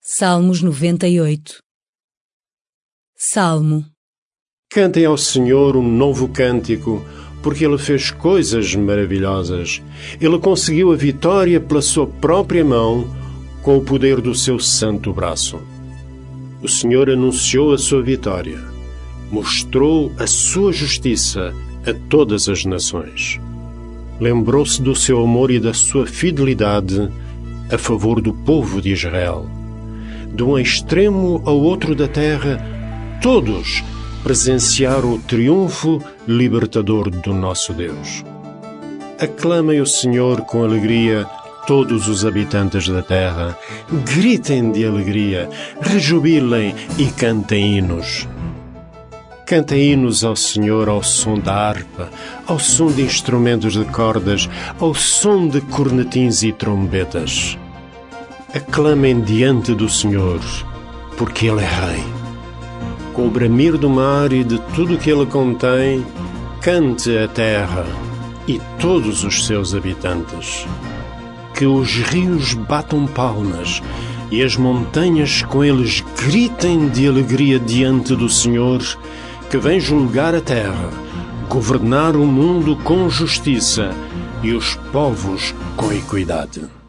Salmos 98. Salmo. Cantem ao Senhor um novo cântico, porque Ele fez coisas maravilhosas. Ele conseguiu a vitória pela sua própria mão, com o poder do seu santo braço. O Senhor anunciou a sua vitória, mostrou a sua justiça a todas as nações. Lembrou-se do seu amor e da sua fidelidade a favor do povo de Israel. De um extremo ao outro da terra, todos presenciaram o triunfo libertador do nosso Deus. Aclamem o Senhor com alegria, todos os habitantes da terra. Gritem de alegria, rejubilem e cantem hinos. Cantem hinos ao Senhor ao som da harpa, ao som de instrumentos de cordas, ao som de cornetins e trombetas. Aclamem diante do Senhor, porque Ele é Rei. Com o bramir do mar e de tudo o que ele contém, cante a terra e todos os seus habitantes. Que os rios batam palmas e as montanhas com eles gritem de alegria diante do Senhor, que vem julgar a terra, governar o mundo com justiça e os povos com equidade.